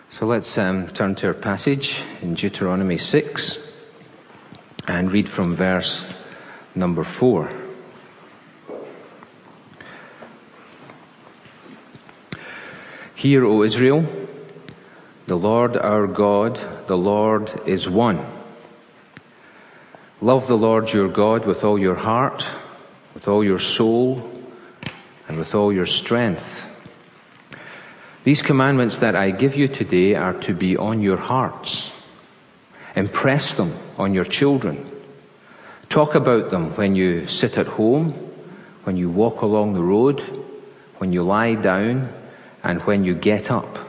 So let's turn to our passage in Deuteronomy 6 and read from verse number 4. Hear, O Israel, the Lord our God, the Lord is one. Love the Lord your God with all your heart, with all your soul, and with all your strength. These commandments that I give you today are to be on your hearts. Impress them on your children. Talk about them when you sit at home, when you walk along the road, when you lie down, and when you get up.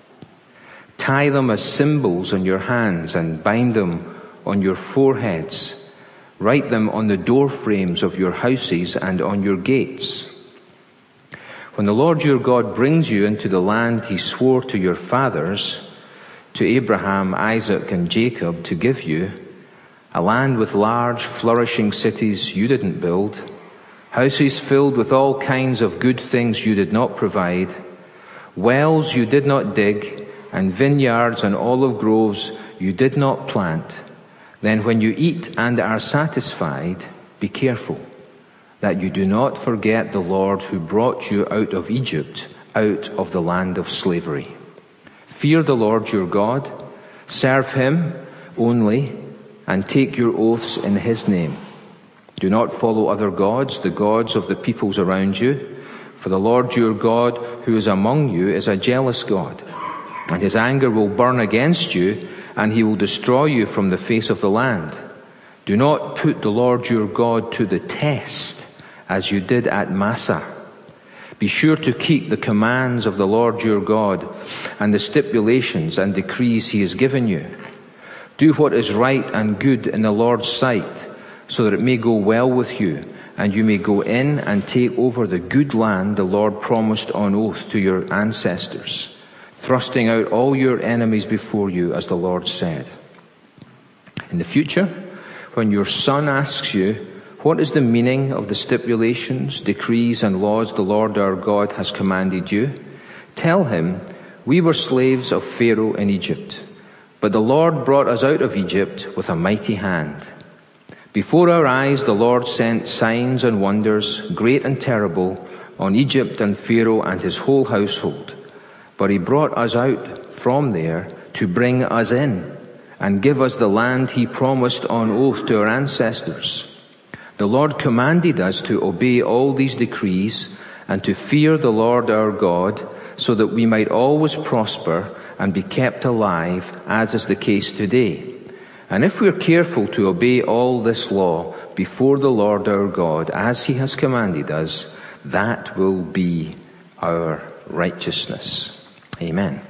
Tie them as symbols on your hands and bind them on your foreheads. Write them on the door frames of your houses and on your gates. When the Lord your God brings you into the land he swore to your fathers, to Abraham, Isaac, and Jacob to give you, a land with large, flourishing cities you didn't build, houses filled with all kinds of good things you did not provide, wells you did not dig, and vineyards and olive groves you did not plant, then when you eat and are satisfied, be careful that you do not forget the Lord who brought you out of Egypt, out of the land of slavery. Fear the Lord your God, serve him only, and take your oaths in his name. Do not follow other gods, the gods of the peoples around you, for the Lord your God who is among you is a jealous God, and his anger will burn against you, and he will destroy you from the face of the land. Do not put the Lord your God to the test, as you did at Massah. Be sure to keep the commands of the Lord your God and the stipulations and decrees he has given you. Do what is right and good in the Lord's sight, so that it may go well with you, and you may go in and take over the good land the Lord promised on oath to your ancestors, thrusting out all your enemies before you, as the Lord said. In the future, when your son asks you, what is the meaning of the stipulations, decrees, and laws the Lord our God has commanded you? Tell him, we were slaves of Pharaoh in Egypt, but the Lord brought us out of Egypt with a mighty hand. Before our eyes the Lord sent signs and wonders, great and terrible, on Egypt and Pharaoh and his whole household. But he brought us out from there to bring us in and give us the land he promised on oath to our ancestors. The Lord commanded us to obey all these decrees and to fear the Lord our God, so that we might always prosper and be kept alive, as is the case today. And if we're careful to obey all this law before the Lord our God, as he has commanded us, that will be our righteousness. Amen.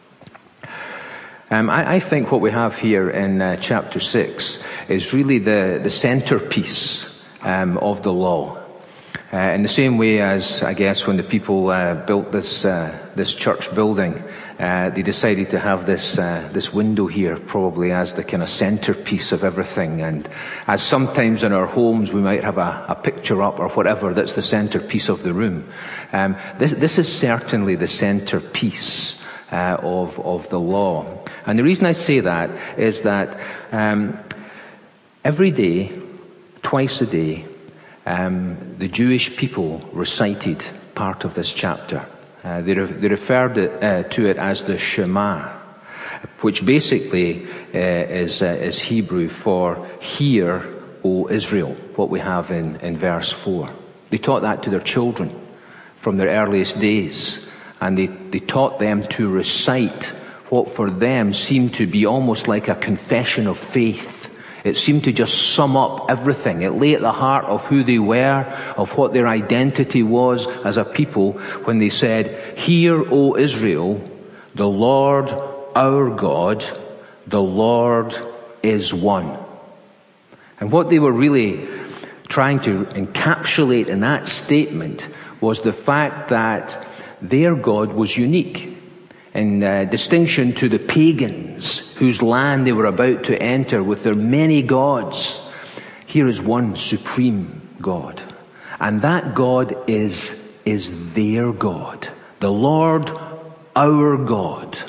I think what we have here in chapter 6 is really the centerpiece of the law. In the same way as, I guess, when the people built this church building, they decided to have this window here probably as the kind of centerpiece of everything. And as sometimes in our homes we might have a picture up or whatever that's the centerpiece of the room. This is certainly the centerpiece of the law. And the reason I say that is that every day, twice a day, the Jewish people recited part of this chapter. They referred to it as the Shema, which basically is Hebrew for "Hear, O Israel," what we have in verse 4. They taught that to their children from their earliest days, and they taught them to recite what for them seemed to be almost like a confession of faith. It seemed to just sum up everything. It lay at the heart of who they were, of what their identity was as a people, when they said, "Hear, O Israel, the Lord our God, the Lord is one." And what they were really trying to encapsulate in that statement was the fact that their God was unique, in distinction to the pagans whose land they were about to enter with their many gods. Here is one supreme God, and that God is their God, the Lord our God,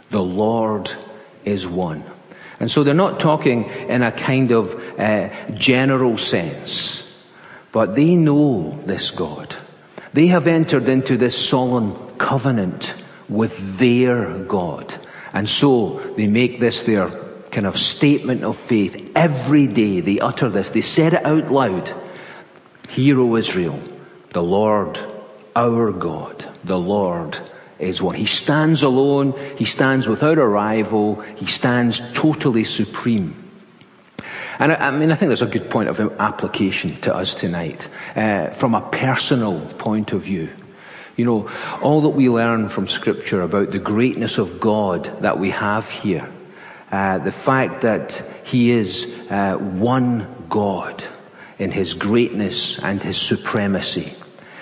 The Lord is one. And so they're not talking in a kind of general sense, but they know this God. They have entered into this solemn covenant with their God. And so they make this their kind of statement of faith. Every day they utter this. They said it out loud. Hear, O Israel, the Lord, our God, the Lord is one. He stands alone. He stands without a rival. He stands totally supreme. And I think there's a good point of application to us tonight, from a personal point of view. You know, all that we learn from Scripture about the greatness of God that we have here, the fact that He is one God in His greatness and His supremacy,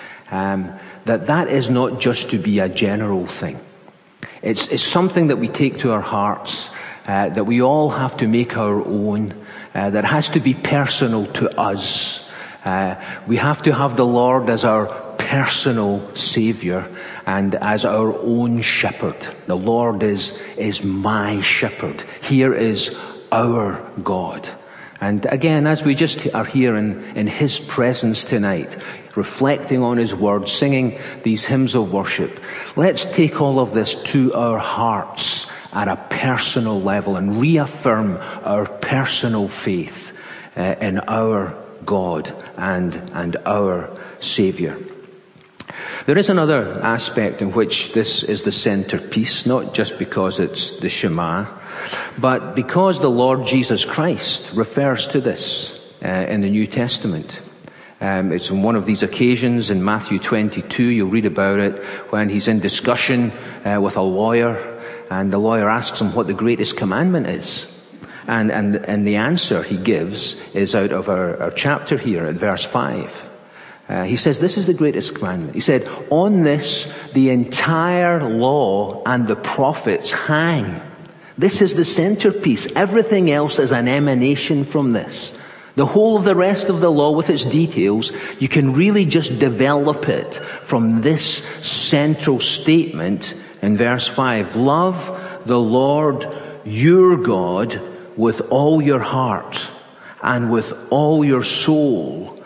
that is not just to be a general thing. It's something that we take to our hearts, that we all have to make our own, that has to be personal to us. We have to have the Lord as our personal Savior and as our own shepherd. The Lord is my shepherd. Here is our God. And again, as we just are here in His presence tonight, reflecting on His Word, singing these hymns of worship, let's take all of this to our hearts at a personal level and reaffirm our personal faith in our God and our Saviour. There is another aspect in which this is the centerpiece, not just because it's the Shema, but because the Lord Jesus Christ refers to this in the New Testament. It's on one of these occasions in Matthew 22, you'll read about it, when He's in discussion with a lawyer, and the lawyer asks him what the greatest commandment is. And the answer he gives is out of our chapter here at verse 5. He says, this is the greatest commandment. He said, on this the entire law and the prophets hang. This is the centerpiece. Everything else is an emanation from this. The whole of the rest of the law with its details, you can really just develop it from this central statement in verse 5. Love the Lord your God with all your heart and with all your soul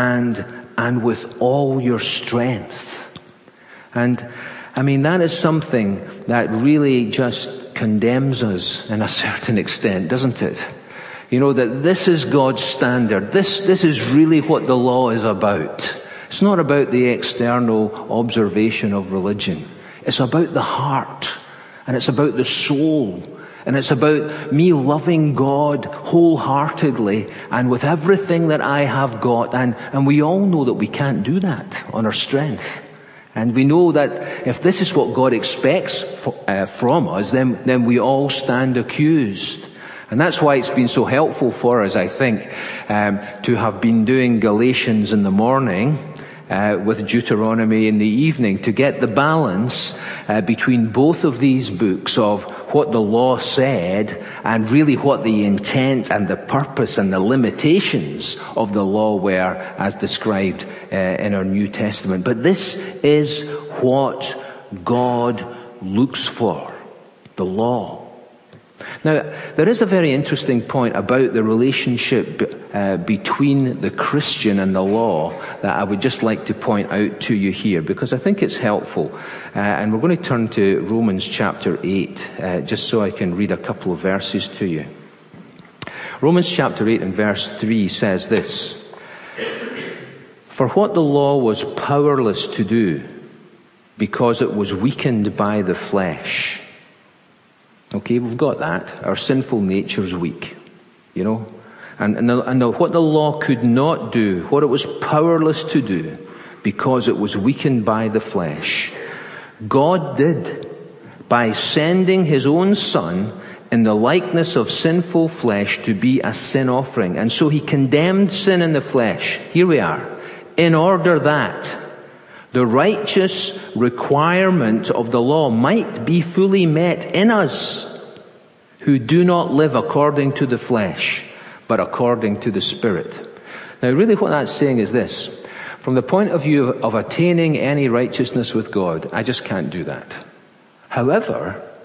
and with all your strength. And I mean, that is something that really just condemns us in a certain extent, doesn't it? You know, that this is God's standard. This is really what the law is about. It's not about the external observation of religion. It's about the heart, and it's about the soul, and it's about me loving God wholeheartedly and with everything that I have got. And we all know that we can't do that on our strength. And we know that if this is what God expects from us, then we all stand accused. And that's why it's been so helpful for us, I think, to have been doing Galatians in the morning with Deuteronomy in the evening, to get the balance between both of these books of what the law said and really what the intent and the purpose and the limitations of the law were as described in our New Testament. But this is what God looks for, the law. Now, there is a very interesting point about the relationship between the Christian and the law that I would just like to point out to you here, because I think it's helpful. And we're going to turn to Romans chapter 8, just so I can read a couple of verses to you. Romans chapter 8 and verse 3 says this: For what the law was powerless to do, because it was weakened by the flesh. Okay, we've got that. Our sinful nature is weak, you know. And what the law could not do, what it was powerless to do, because it was weakened by the flesh, God did by sending His own Son in the likeness of sinful flesh to be a sin offering. And so He condemned sin in the flesh. Here we are. In order that the righteous requirement of the law might be fully met in us, who do not live according to the flesh, but according to the Spirit. Now really what that's saying is this: from the point of view of attaining any righteousness with God, I just can't do that. However,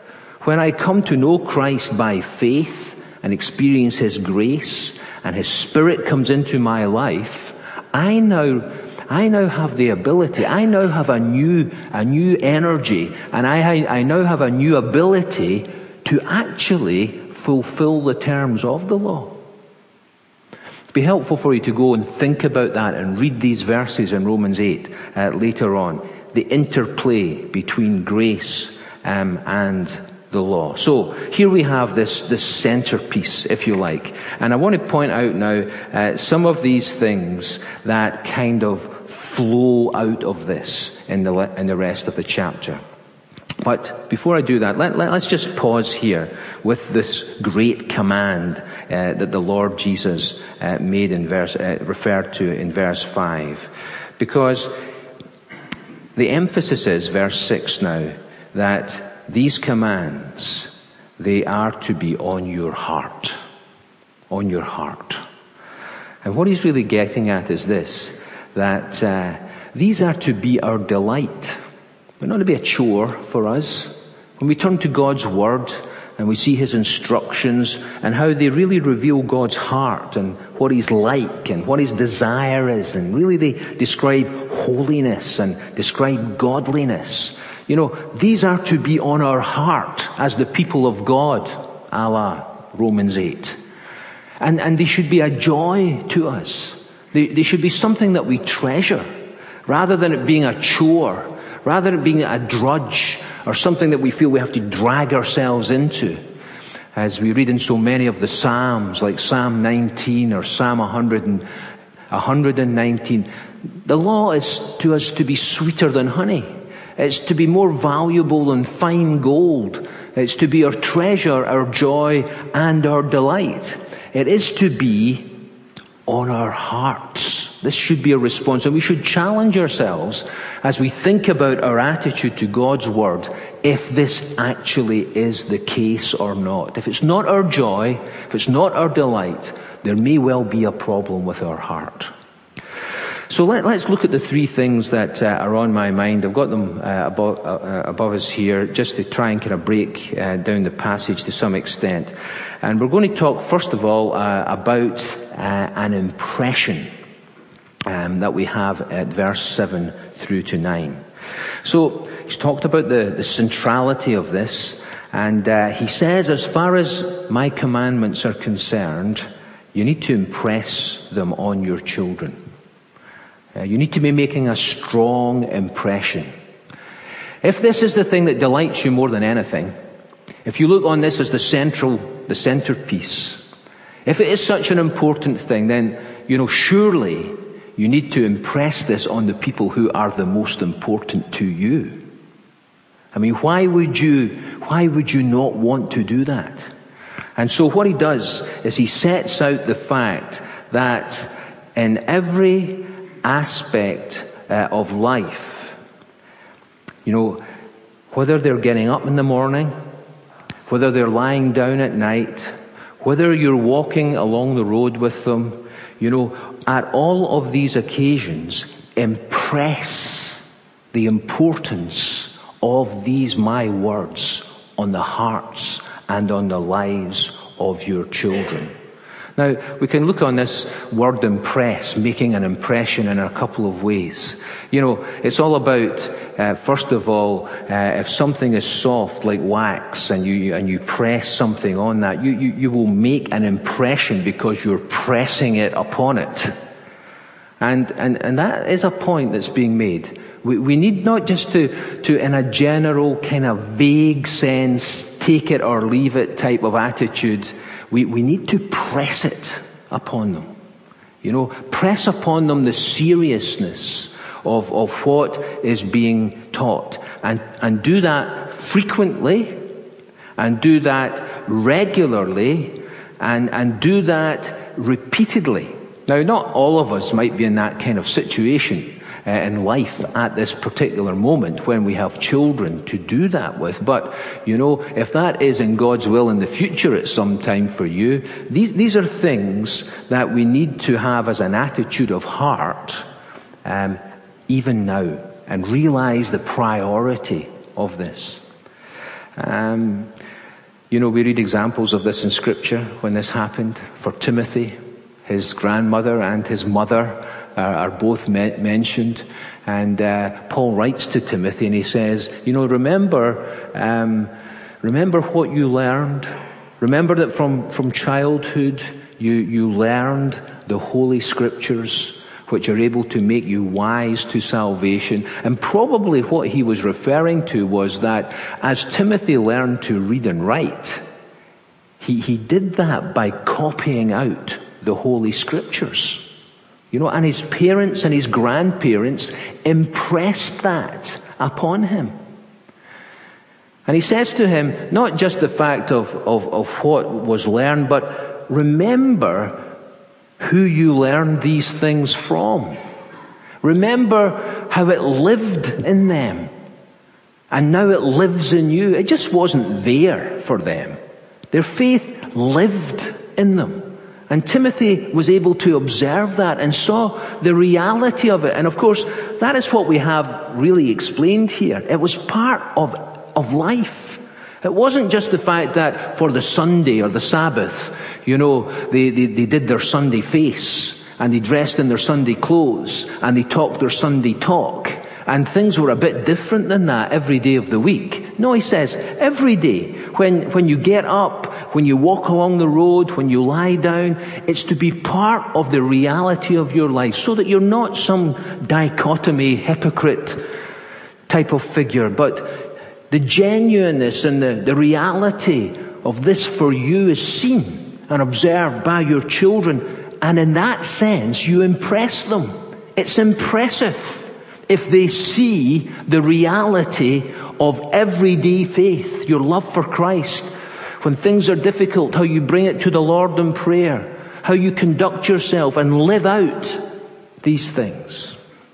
When I come to know Christ by faith and experience His grace and His Spirit comes into my life, I now have the ability, I now have a new energy, and I now have a new ability to actually fulfill the terms of the law. It'd be helpful for you to go and think about that and read these verses in Romans 8 later on. The interplay between grace and the law. So here we have this centerpiece, if you like. And I want to point out now some of these things that kind of flow out of this in the rest of the chapter. But before I do that, let's just pause here with this great command that the Lord Jesus made referred to in verse 5. Because the emphasis is, verse 6 now, that these commands, they are to be on your heart. On your heart. And what he's really getting at is this, that these are to be our delight. They're not to be a chore for us. When we turn to God's Word and we see His instructions and how they really reveal God's heart and what He's like and what His desire is, and really they describe holiness and describe godliness. You know, these are to be on our heart as the people of God, a la Romans 8. And they should be a joy to us. They should be something that we treasure, rather than it being a chore, rather than it being a drudge or something that we feel we have to drag ourselves into. As we read in so many of the Psalms, like Psalm 19 or Psalm 119, the law is to us to be sweeter than honey. It's to be more valuable than fine gold. It's to be our treasure, our joy, and our delight. It is to be on our hearts. This should be a response, and we should challenge ourselves as we think about our attitude to God's Word, if this actually is the case or not. If it's not our joy, if it's not our delight, there may well be a problem with our heart. So let's look at the three things that are on my mind. I've got them above us here, just to try and kind of break down the passage to some extent. And we're going to talk, first of all, about an impression that we have at verse 7 through to 9. So he's talked about the centrality of this, and he says, as far as my commandments are concerned, you need to impress them on your children. You need to be making a strong impression. If this is the thing that delights you more than anything, if you look on this as the centerpiece, if it is such an important thing, then, surely you need to impress this on the people who are the most important to you. I mean, why would you not want to do that? And so what he does is he sets out the fact that in every aspect of life, whether they're getting up in the morning, whether they're lying down at night, whether you're walking along the road with them, at all of these occasions, impress the importance of these my words on the hearts and on the lives of your children. Now, we can look on this word impress, making an impression, in a couple of ways. It's all about, first of all, if something is soft like wax and you press something on that, you will make an impression because you're pressing it upon it. And that is a point that's being made. We need not just to in a general kind of vague sense, take it or leave it type of attitude. We need to press it upon them. Press upon them the seriousness of what is being taught. And do that frequently, and do that regularly, and do that repeatedly. Now, not all of us might be in that kind of situation in life at this particular moment when we have children to do that with. But, if that is in God's will in the future at some time for you, these are things that we need to have as an attitude of heart, even now, and realize the priority of this. We read examples of this in Scripture when this happened. For Timothy, his grandmother and his mother are both mentioned. And Paul writes to Timothy and he says, remember what you learned. Remember that from childhood you learned the Holy Scriptures, which are able to make you wise to salvation. And probably what he was referring to was that as Timothy learned to read and write, he did that by copying out the Holy Scriptures. And his parents and his grandparents impressed that upon him. And he says to him, not just the fact of what was learned, but remember who you learned these things from. Remember how it lived in them. And now it lives in you. It just wasn't there for them. Their faith lived in them. And Timothy was able to observe that and saw the reality of it. And of course, that is what we have really explained here. It was part of life. It wasn't just the fact that for the Sunday or the Sabbath, they did their Sunday face and they dressed in their Sunday clothes and they talked their Sunday talk. And things were a bit different than that every day of the week. No, he says, every day, when you get up, when you walk along the road, when you lie down, it's to be part of the reality of your life so that you're not some dichotomy, hypocrite type of figure, but the genuineness and the reality of this for you is seen and observed by your children. And in that sense, you impress them. It's impressive if they see the reality of everyday faith, your love for Christ. When things are difficult, how you bring it to the Lord in prayer, how you conduct yourself and live out these things.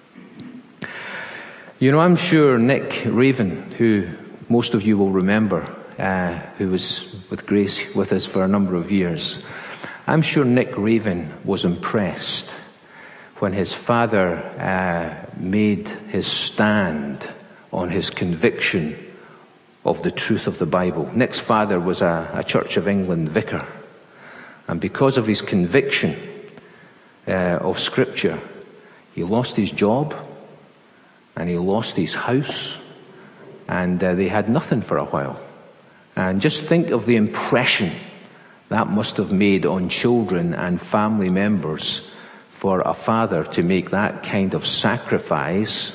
I'm sure Nick Raven, who most of you will remember, who was with Grace with us for a number of years, I'm sure Nick Raven was impressed when his father made his stand on his conviction of the truth of the Bible. Nick's father was a Church of England vicar. And because of his conviction of Scripture, he lost his job and he lost his house. And they had nothing for a while. And just think of the impression that must have made on children and family members for a father to make that kind of sacrifice,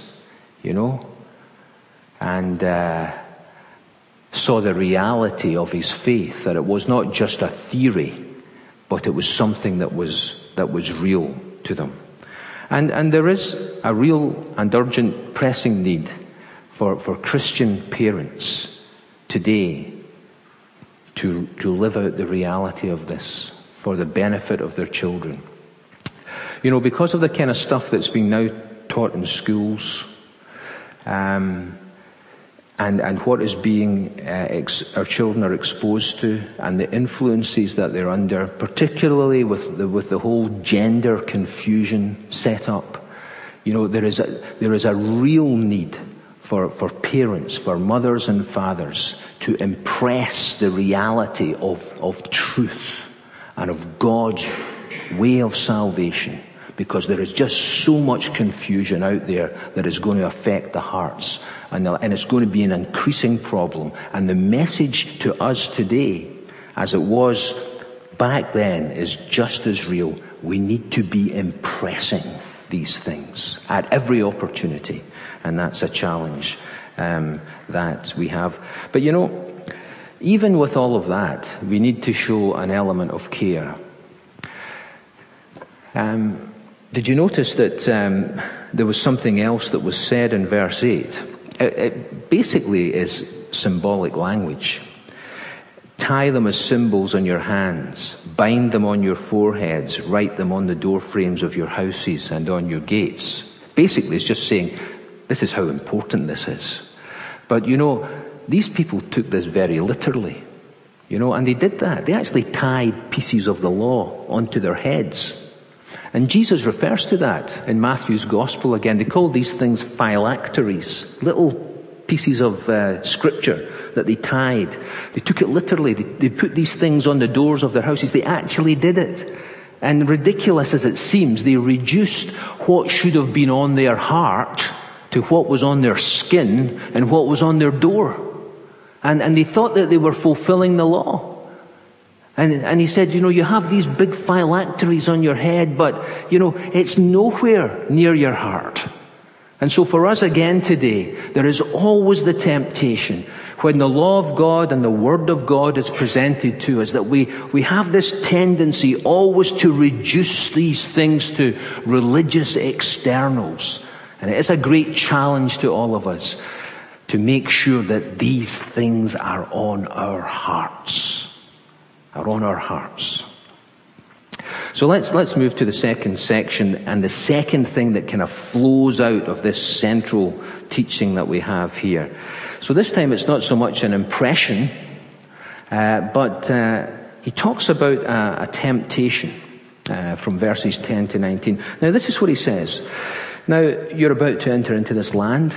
and saw the reality of his faith, that it was not just a theory, but it was something that was real to them. And there is a real and urgent pressing need for Christian parents today to live out the reality of this for the benefit of their children. Because of the kind of stuff that's being now taught in schools, and what is being our children are exposed to, and the influences that they're under, particularly with the whole gender confusion set up, there is a real need for parents, for mothers and fathers, to impress the reality of truth and of God's way of salvation, because there is just so much confusion out there that is going to affect the hearts, and it's going to be an increasing problem. And the message to us today, as it was back then, is just as real. We need to be impressing these things at every opportunity. And that's a challenge that we have. But even with all of that, we need to show an element of care. Did you notice that there was something else that was said in verse 8? It basically is symbolic language. Tie them as symbols on your hands, bind them on your foreheads, write them on the door frames of your houses and on your gates. Basically, it's just saying, this is how important this is. But these people took this very literally, and they did that. They actually tied pieces of the law onto their heads. And Jesus refers to that in Matthew's Gospel again. They call these things phylacteries, little pieces of scripture that they tied. They took it literally. They put these things on the doors of their houses. They actually did it. And ridiculous as it seems, they reduced what should have been on their heart to what was on their skin and what was on their door. And they thought that they were fulfilling the law. And he said, you have these big phylacteries on your head, but, it's nowhere near your heart. And so for us again today, there is always the temptation when the law of God and the Word of God is presented to us that we have this tendency always to reduce these things to religious externals. And it is a great challenge to all of us to make sure that these things are on our hearts. So let's move to the second section, and the second thing that kind of flows out of this central teaching that we have here. So this time it's not so much an impression, but he talks about a temptation from verses 10 to 19. Now this is what he says. Now you're about to enter into this land,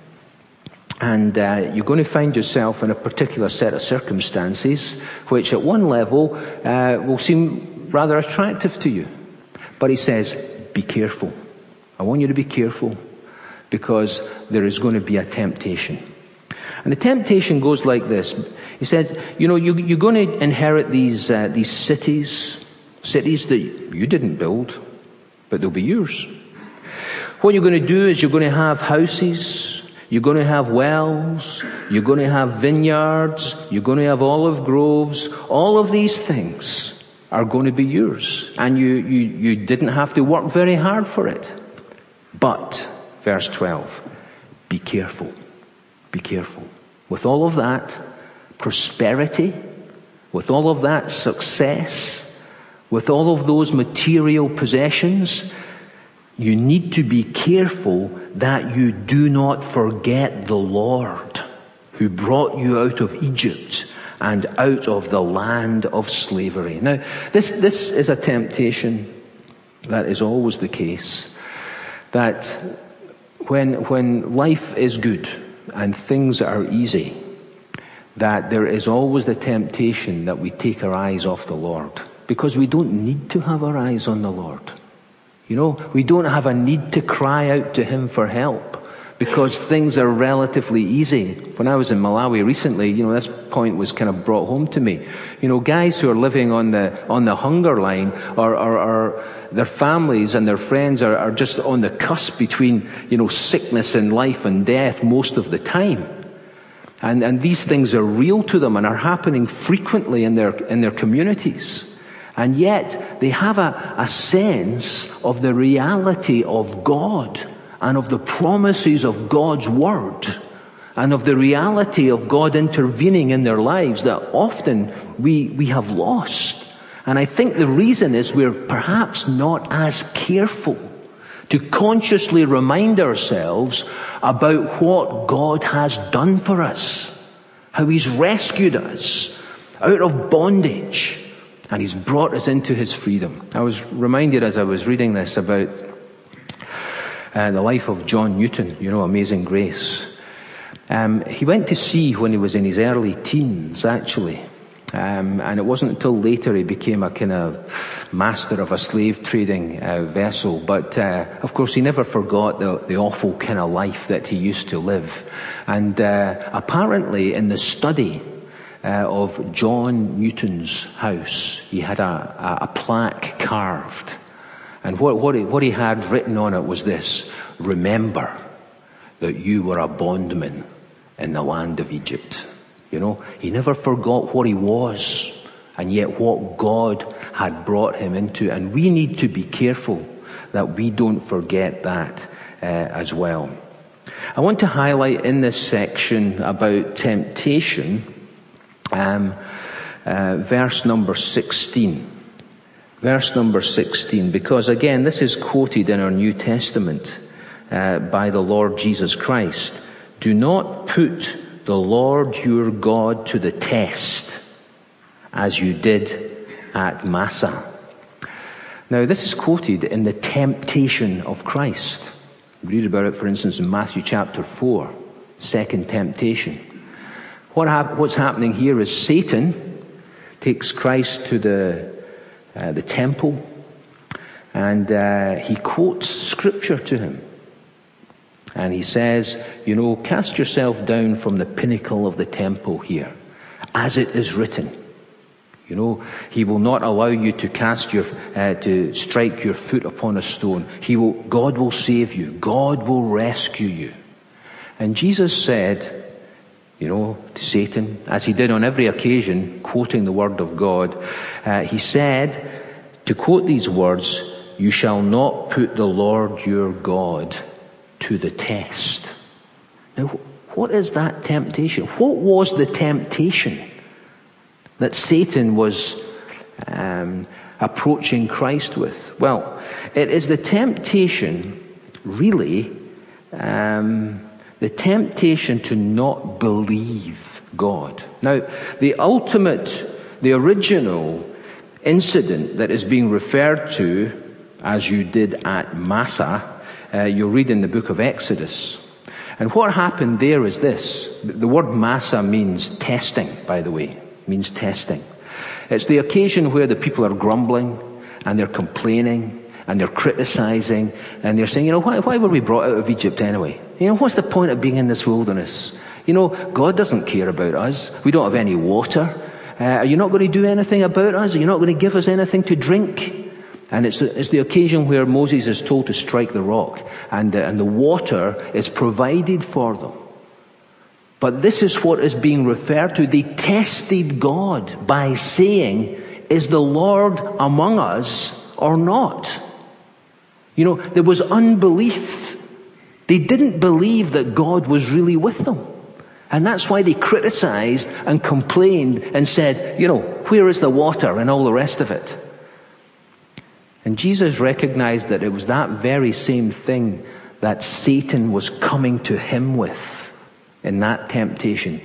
and you're going to find yourself in a particular set of circumstances which at one level will seem rather attractive to you. But he says, be careful. I want you to be careful, because there is going to be a temptation. And the temptation goes like this. He says, you're going to inherit these cities that you didn't build, but they'll be yours. What you're going to do is you're going to have houses, you're going to have wells, you're going to have vineyards, you're going to have olive groves. All of these things are going to be yours. And you didn't have to work very hard for it. But, verse 12, be careful. Be careful. With all of that prosperity, with all of that success, with all of those material possessions, you need to be careful that you do not forget the Lord who brought you out of Egypt and out of the land of slavery. Now, this is a temptation that is always the case. That when life is good and things are easy, that there is always the temptation that we take our eyes off the Lord. Because we don't need to have our eyes on the Lord. We don't have a need to cry out to Him for help because things are relatively easy. When I was in Malawi recently, this point was kind of brought home to me. Guys who are living on the hunger line or their families and their friends are just on the cusp between, sickness and life and death most of the time. And these things are real to them and are happening frequently in their communities. And yet, they have a sense of the reality of God and of the promises of God's Word and of the reality of God intervening in their lives that often we have lost. And I think the reason is we're perhaps not as careful to consciously remind ourselves about what God has done for us, how He's rescued us out of bondage. And He's brought us into His freedom. I was reminded as I was reading this about the life of John Newton, Amazing Grace. He went to sea when he was in his early teens, actually. And it wasn't until later he became a kind of master of a slave trading vessel. But, of course, he never forgot the awful kind of life that he used to live. And apparently in the study of John Newton's house, he had a plaque carved, and what he had written on it was this: remember that you were a bondman in the land of Egypt. He never forgot what he was, and yet what God had brought him into. And we need to be careful that we don't forget that as well. I want to highlight in this section about temptation verse number 16. Verse number 16, because again, this is quoted in our New Testament by the Lord Jesus Christ. Do not put the Lord your God to the test as you did at Massah. Now, this is quoted in the temptation of Christ. We read about it, for instance, in Matthew chapter 4. second temptation. What's happening here is Satan takes Christ to the temple, and he quotes scripture to him. And he says, cast yourself down from the pinnacle of the temple here, as it is written. He will not allow you to to strike your foot upon a stone. God will save you. God will rescue you. And Jesus said, to Satan, as he did on every occasion, quoting the word of God, he said, to quote these words, "You shall not put the Lord your God to the test." Now, what is that temptation? What was the temptation that Satan was approaching Christ with? Well, it is the temptation, really, the temptation to not believe God. Now, the original incident that is being referred to, as you did at Massah, you'll read in the book of Exodus. And what happened there is this. The word Massah means testing, by the way. It means testing. It's the occasion where the people are grumbling, and they're complaining, and they're criticizing, and they're saying, why were we brought out of Egypt anyway? What's the point of being in this wilderness? God doesn't care about us. We don't have any water. Are you not going to do anything about us? Are you not going to give us anything to drink? And it's the occasion where Moses is told to strike the rock, and the water is provided for them. But this is what is being referred to. They tested God by saying, "Is the Lord among us or not?" There was unbelief. They didn't believe that God was really with them. And that's why they criticized and complained and said, where is the water and all the rest of it? And Jesus recognized that it was that very same thing that Satan was coming to him with in that temptation.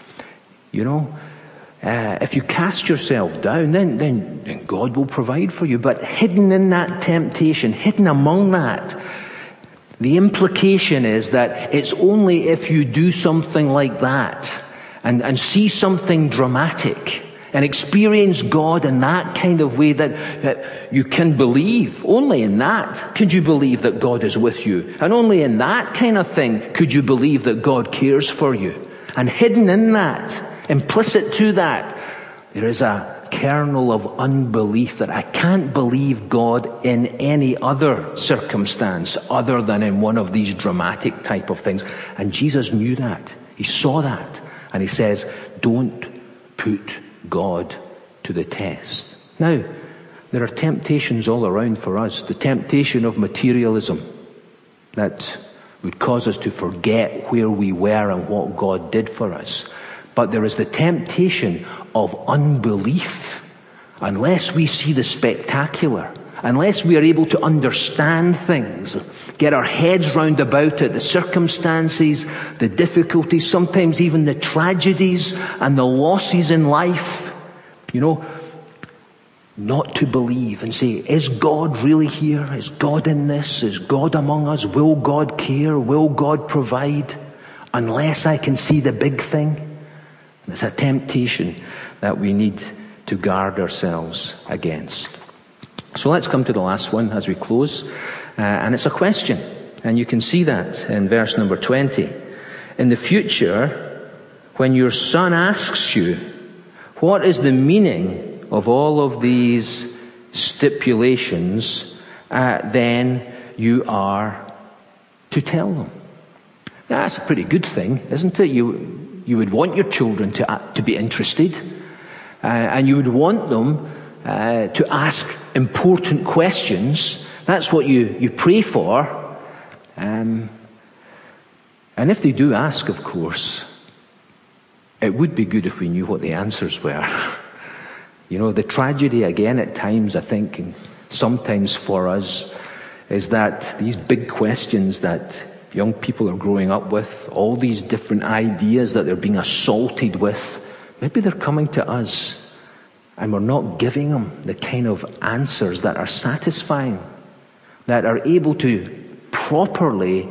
If you cast yourself down, then God will provide for you. But hidden in that temptation, hidden among that, the implication is that it's only if you do something like that and see something dramatic and experience God in that kind of way that you can believe. Only in that could you believe that God is with you. And only in that kind of thing could you believe that God cares for you. And hidden in that, implicit to that, there is a kernel of unbelief that I can't believe God in any other circumstance other than in one of these dramatic type of things. And Jesus knew that. He saw that. And he says, don't put God to the test. Now, there are temptations all around for us. The temptation of materialism that would cause us to forget where we were and what God did for us. But there is the temptation of unbelief. Unless we see the spectacular, unless we are able to understand things, get our heads round about it, the circumstances, the difficulties, sometimes even the tragedies and the losses in life, not to believe and say, is God really here? Is God in this? Is God among us? Will God care? Will God provide? Unless I can see the big thing. It's a temptation that we need to guard ourselves against. So let's come to the last one as we close. And it's a question. And you can see that in verse number 20. In the future, when your son asks you, what is the meaning of all of these stipulations, then you are to tell them. Now, that's a pretty good thing, isn't it? You would want your children to be interested, and you would want them to ask important questions. That's what you pray for. And if they do ask, of course, it would be good if we knew what the answers were. The tragedy again at times, I think, and sometimes for us, is that these big questions that young people are growing up with, all these different ideas that they're being assaulted with, maybe they're coming to us and we're not giving them the kind of answers that are satisfying, that are able to properly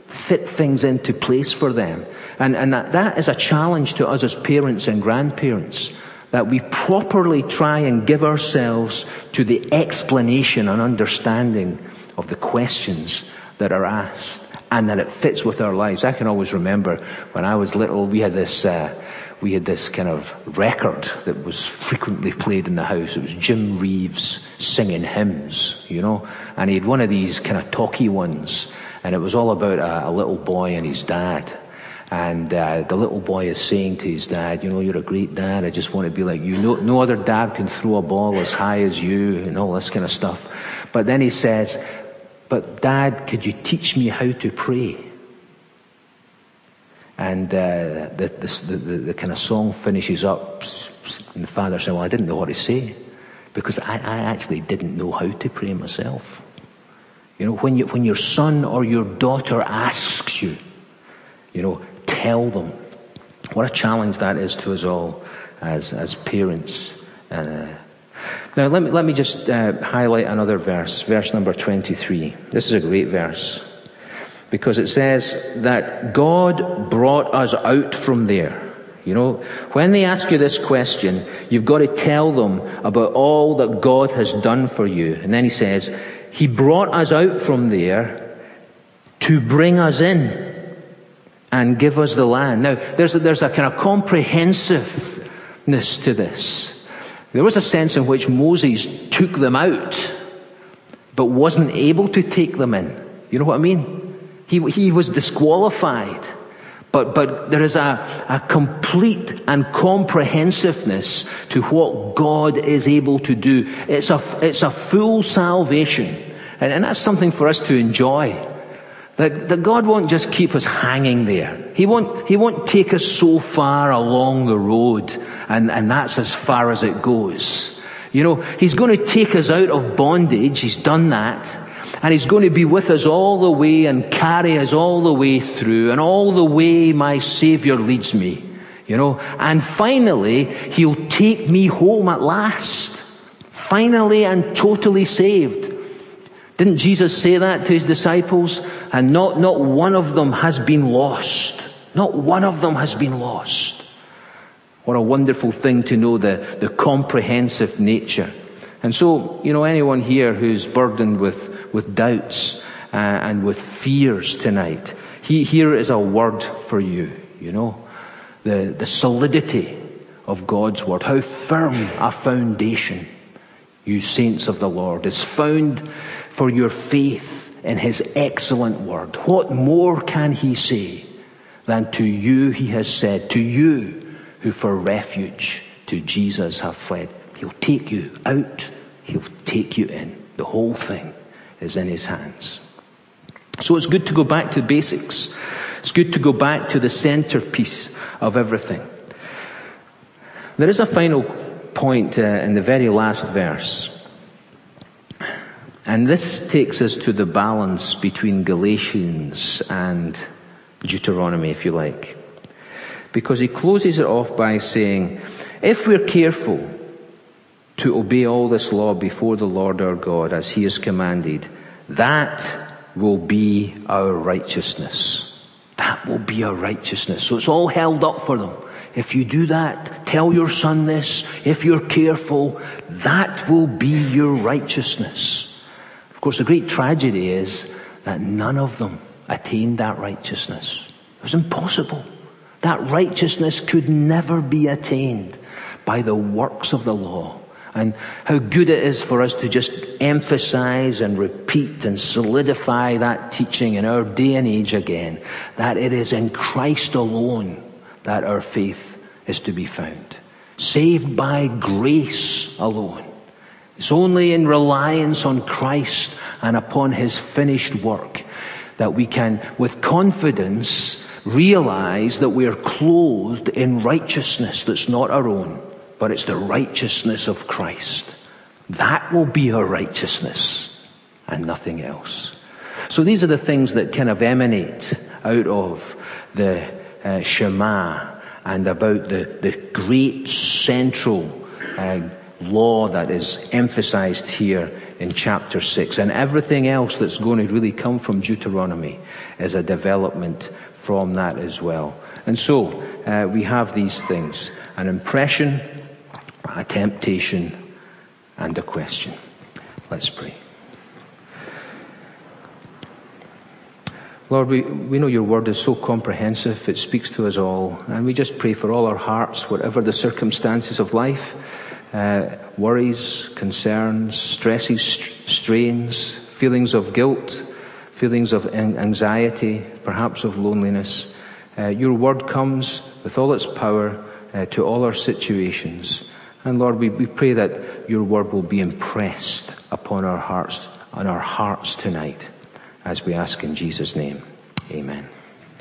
fit things into place for them. And that is a challenge to us as parents and grandparents, that we properly try and give ourselves to the explanation and understanding of the questions that are asked, and that it fits with our lives. I can always remember when I was little, we had this kind of record that was frequently played in the house. It was Jim Reeves singing hymns, and he had one of these kind of talky ones, and it was all about a little boy and his dad. And the little boy is saying to his dad, you're a great dad, I just want to be like you. No other dad can throw a ball as high as you, and all this kind of stuff. But then he says, but Dad, could you teach me how to pray? And the kind of song finishes up, and the father said, well, I didn't know what to say, because I actually didn't know how to pray myself. When your son or your daughter asks you, tell them. What a challenge that is to us all as parents. Now let me just highlight another verse number 23. This is a great verse, because it says that God brought us out from there. When they ask you this question, you've got to tell them about all that God has done for you. And then he says, He brought us out from there to bring us in and give us the land. Now, there's a kind of comprehensiveness to this. There was a sense in which Moses took them out, but wasn't able to take them in. You know what I mean? He was disqualified. But there is a complete and comprehensiveness to what God is able to do. It's a full salvation. And that's something for us to enjoy. That God won't just keep us hanging there. He won't take us so far along the road, and that's as far as it goes. He's going to take us out of bondage. He's done that. And He's going to be with us all the way and carry us all the way through, and all the way my Savior leads me. And finally, He'll take me home at last. Finally and totally saved. Didn't Jesus say that to His disciples? And not one of them has been lost. Not one of them has been lost. What a wonderful thing to know the comprehensive nature. And so, anyone here who's burdened with doubts and with fears tonight, here is a word for you. The solidity of God's word. How firm a foundation, you saints of the Lord, is found for your faith in His excellent word. What more can He say than to you He has said, to you who for refuge to Jesus have fled? He'll take you out. He'll take you in. The whole thing is in His hands. So it's good to go back to the basics. It's good to go back to the centerpiece of everything. There is a final point in the very last verse. And this takes us to the balance between Galatians and Deuteronomy, if you like. Because he closes it off by saying, if we're careful to obey all this law before the Lord our God as He has commanded, that will be our righteousness. That will be our righteousness. So it's all held up for them. If you do that, tell your son this, if you're careful, that will be your righteousness. Of course, the great tragedy is that none of them attained that righteousness. It was impossible. That righteousness could never be attained by the works of the law. And how good it is for us to just emphasize and repeat and solidify that teaching in our day and age again, that it is in Christ alone that our faith is to be found. Saved by grace alone. It's only in reliance on Christ and upon His finished work that we can, with confidence, realize that we are clothed in righteousness that's not our own, but it's the righteousness of Christ. That will be our righteousness and nothing else. So these are the things that kind of emanate out of the Shema and about the great central law that is emphasized here in chapter 6. And everything else that's going to really come from Deuteronomy is a development from that as well. And so we have these things: an impression, a temptation, and a question. Let's pray. Lord, we know your word is so comprehensive, it speaks to us all, and we just pray for all our hearts, whatever the circumstances of life, worries, concerns, stresses, strains, feelings of guilt, feelings of anxiety, perhaps of loneliness. Your word comes with all its power to all our situations. And Lord, we pray that your word will be impressed upon our hearts tonight, as we ask in Jesus' name. Amen.